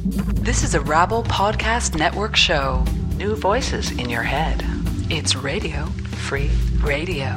This is a Rabble Podcast Network show. New voices in your head. It's Radio Free Radio.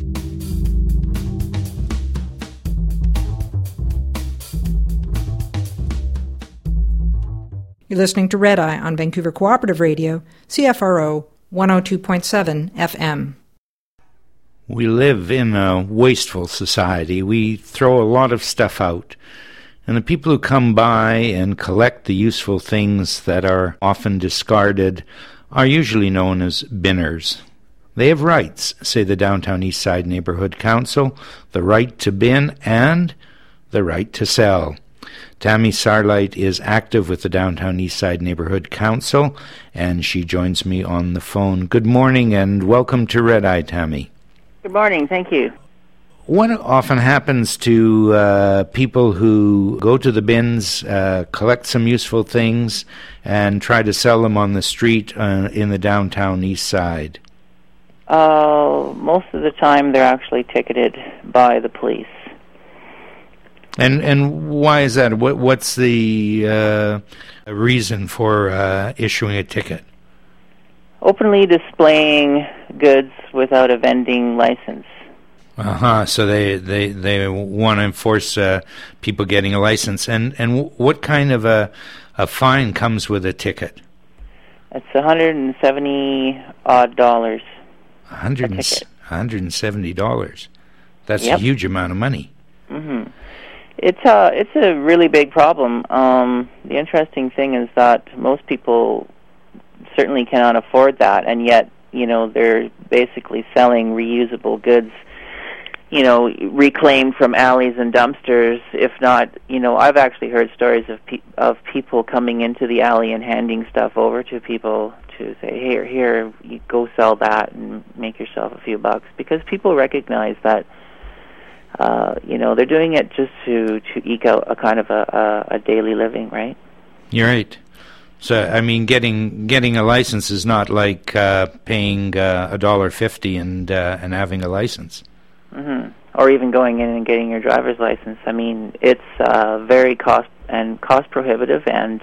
You're listening to Red Eye on Vancouver Cooperative Radio, CFRO 102.7 FM. We live in a wasteful society. We throw a lot of stuff out. And the people who come by and collect the useful things that are often discarded are usually known as binners. They have rights, say the Downtown Eastside Neighborhood Council, the right to bin and the right to sell. Tammy Sarlight is active with the Downtown Eastside Neighborhood Council, and she joins me on the phone. Good morning and welcome to Red Eye, Tammy. Good morning, thank you. What often happens to people who go to the bins, collect some useful things, and try to sell them on the street in the downtown east side? Most of the time they're actually ticketed by the police. And why is that? What's the reason for issuing a ticket? Openly displaying goods without a vending license. So they want to enforce people getting a license. And what kind of a fine comes with a ticket? It's $170 dollars. $170. That's Yep. a huge amount of money. Mm-hmm. It's a really big problem. The interesting thing is that most people certainly cannot afford that, and yet, they're basically selling reusable goods, reclaimed from alleys and dumpsters. If not, I've actually heard stories of people coming into the alley and handing stuff over to people to say, here, you go sell that and make yourself a few bucks, because people recognize that they're doing it just to eke out a kind of a daily living, right? You're right. So, I mean, getting a license is not like paying $1.50 and having a license. Mm-hmm. Or even going in and getting your driver's license. I mean, it's very cost prohibitive and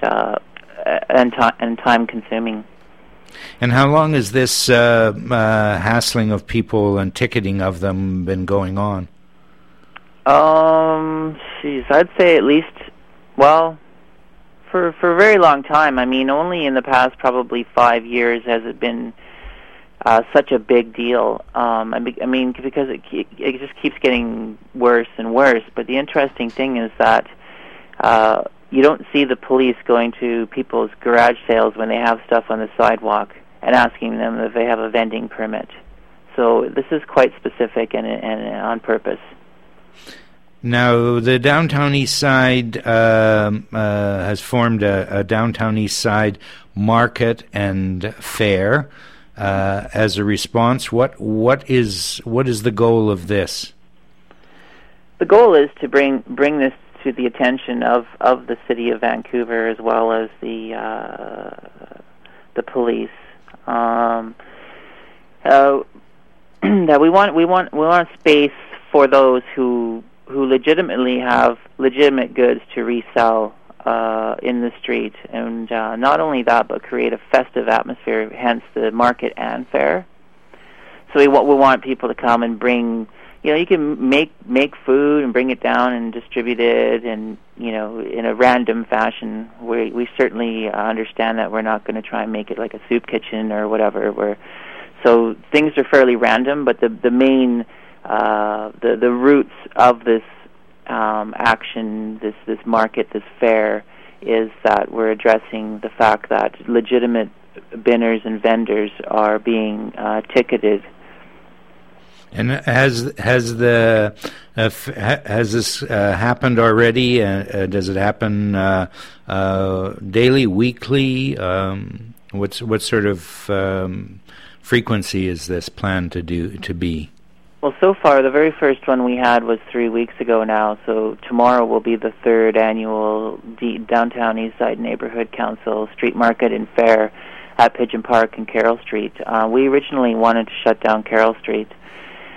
time consuming. And how long has this hassling of people and ticketing of them been going on? I'd say at least, for a very long time. I mean, only in the past probably 5 years has it been such a big deal. I mean, because it just keeps getting worse and worse. But the interesting thing is that you don't see the police going to people's garage sales when they have stuff on the sidewalk and asking them if they have a vending permit. So this is quite specific and on purpose. Now, the Downtown East Side has formed a Downtown East Side market and fair as a response. What is the goal of this? The goal is to bring this to the attention of the city of Vancouver as well as the police. That we want space for those who legitimately have legitimate goods to resell in the street, and not only that, but create a festive atmosphere, hence the market and fair. So we want people to come and bring, you can make food and bring it down and distribute it, and in a random fashion. We certainly understand that we're not going to try and make it like a soup kitchen or whatever. So things are fairly random, but the main the roots of this action, this market, this fair, is that we're addressing the fact that legitimate binners and vendors are being ticketed. And has this happened already? Does it happen daily, weekly? What sort of frequency is this planned to be? Well, so far, the very first one we had was 3 weeks ago now, so tomorrow will be the third annual Downtown Eastside Neighborhood Council Street Market and Fair at Pigeon Park and Carroll Street. We originally wanted to shut down Carroll Street,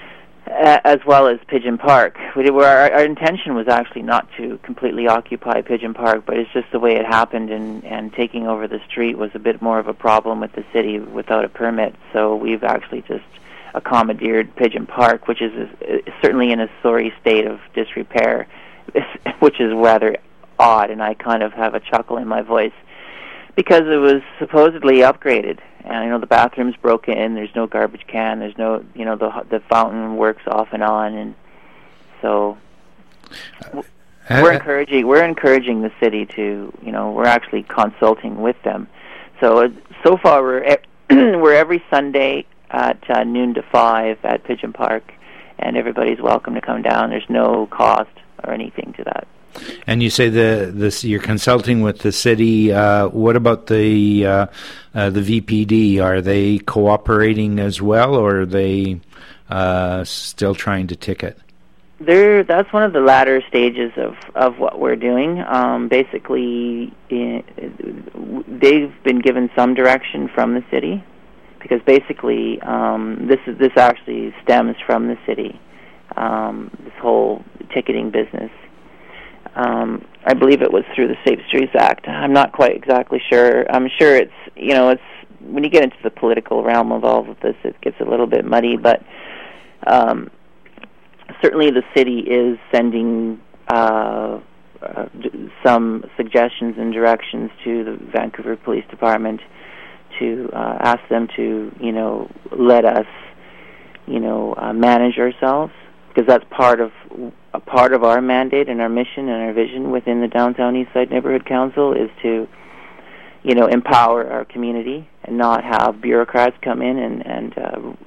as well as Pigeon Park. Our intention was actually not to completely occupy Pigeon Park, but it's just the way it happened, and taking over the street was a bit more of a problem with the city without a permit. So we've actually just accommodated Pigeon Park, which is certainly in a sorry state of disrepair, which is rather odd, and I kind of have a chuckle in my voice because it was supposedly upgraded. And the bathroom's broken in. There's no garbage can. There's no, the fountain works off and on, and so we're encouraging the city to, we're actually consulting with them. So far we're every Sunday at noon to 5 at Pigeon Park, and everybody's welcome to come down. There's no cost or anything to that. And you say you're consulting with the city. What about the VPD? Are they cooperating as well, or are they still trying to ticket? That's one of the latter stages of what we're doing. Basically, they've been given some direction from the city, because basically this actually stems from the city. This whole ticketing business. I believe it was through the Safe Streets Act. I'm not quite exactly sure. I'm sure it's when you get into the political realm of all of this, it gets a little bit muddy. But certainly, the city is sending some suggestions and directions to the Vancouver Police Department to ask them to let us manage ourselves, because that's part of our mandate and our mission and our vision within the Downtown Eastside Neighborhood Council is to, empower our community and not have bureaucrats come in and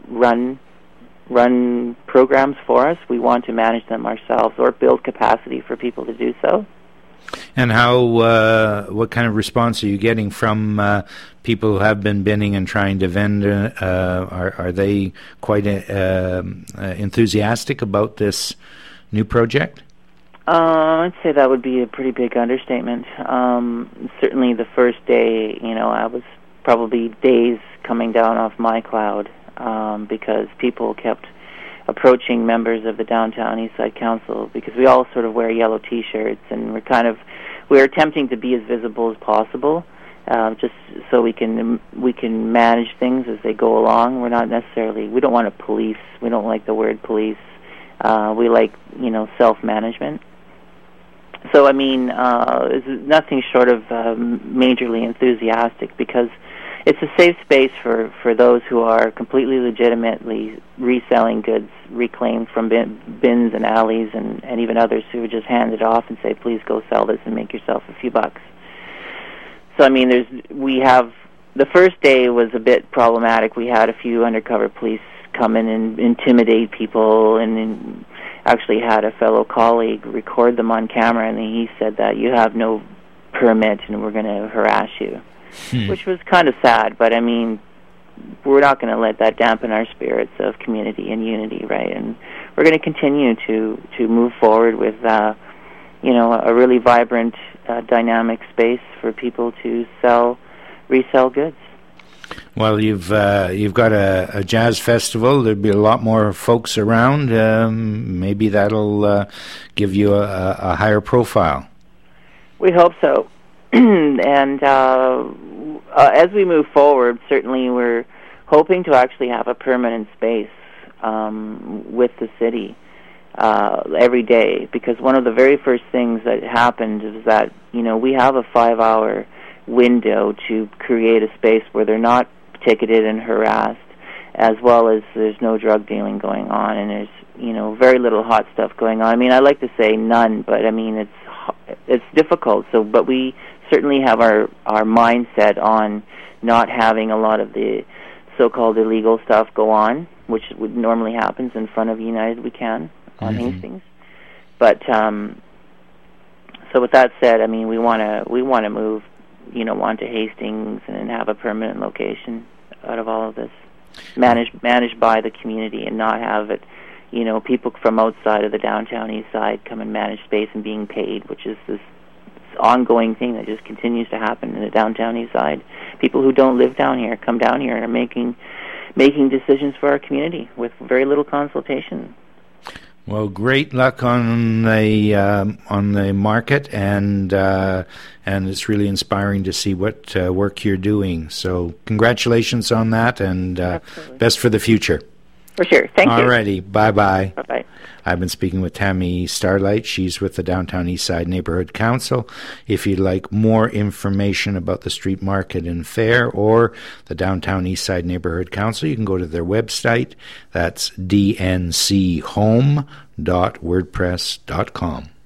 run programs for us. We want to manage them ourselves or build capacity for people to do so. And what kind of response are you getting from people who have been binning and trying to vend? Are they quite enthusiastic about this new project? I'd say that would be a pretty big understatement. Certainly the first day, I was probably days coming down off my cloud because people kept approaching members of the Downtown Eastside Council, because we all sort of wear yellow T-shirts, and we're attempting to be as visible as possible, just so we can manage things as they go along. We don't want to police. We don't like the word police. We like self-management. So it's nothing short of majorly enthusiastic, because it's a safe space for those who are completely legitimately reselling goods reclaimed from bins and alleys, and even others who would just hand it off and say, please go sell this and make yourself a few bucks. So the first day was a bit problematic. We had a few undercover police come in and intimidate people, and actually had a fellow colleague record them on camera, and he said that you have no permit and we're going to harass you. Which was kind of sad, but we're not going to let that dampen our spirits of community and unity, right? And we're going to continue to move forward with a really vibrant, dynamic space for people to resell goods. Well, you've got a jazz festival. There'll be a lot more folks around. Maybe that'll give you a higher profile. We hope so. And as we move forward, certainly we're hoping to actually have a permanent space with the city every day, because one of the very first things that happened is that we have a 5-hour window to create a space where they're not ticketed and harassed, as well as there's no drug dealing going on, and there's very little hot stuff going on. I like to say none, but it's difficult. But we certainly have our mindset on not having a lot of the so-called illegal stuff go on, which would normally happens in front of United We Can on Hastings. But so with that said, we want to move onto Hastings and have a permanent location out of all of this, managed by the community, and not have it, people from outside of the Downtown East Side come and manage space and being paid, which is this ongoing thing that just continues to happen in the Downtown East Side. People who don't live down here come down here and are making decisions for our community with very little consultation. Well, great luck on the market, and it's really inspiring to see what work you're doing. So, congratulations on that, and best for the future. For sure. Thank you. Alrighty. Bye-bye. Bye-bye. I've been speaking with Tammy Starlight. She's with the Downtown Eastside Neighborhood Council. If you'd like more information about the street market and fair or the Downtown Eastside Neighborhood Council, you can go to their website. That's dnchome.wordpress.com.